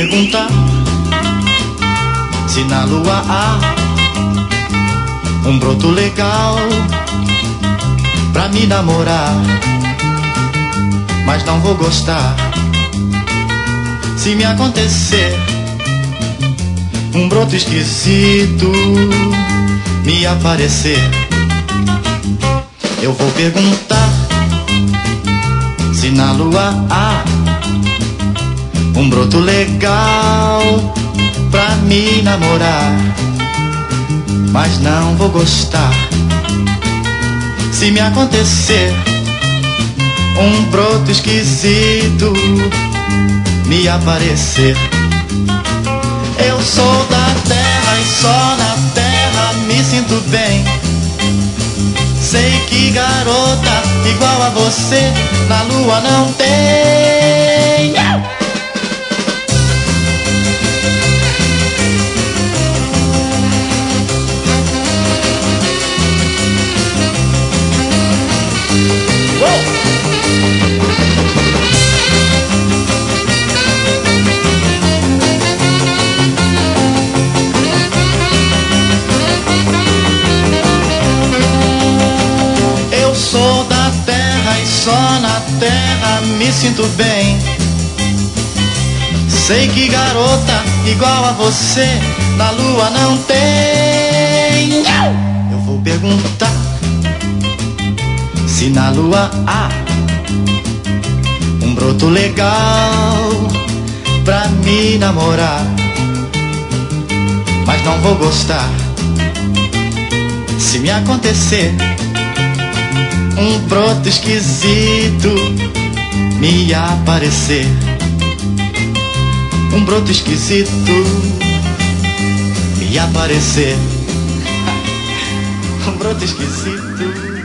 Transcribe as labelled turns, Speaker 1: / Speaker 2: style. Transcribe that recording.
Speaker 1: perguntar se na lua há um broto legal pra me namorar, mas não vou gostar se me acontecer um broto esquisito me aparecer. Eu vou perguntar se na lua há um broto legal pra me namorar, mas não vou gostar se me acontecer um broto esquisito me aparecer. Eu sou da terra e só na terra me sinto bem. Sei que garota igual a você na lua não tem. Sou da terra e só na terra me sinto bem. Sei que garota igual a você na lua não tem. Eu vou perguntar se na lua há um broto legal pra me namorar, mas não vou gostar se me acontecer um broto esquisito me aparecer. Um broto esquisito me aparecer. Um broto esquisito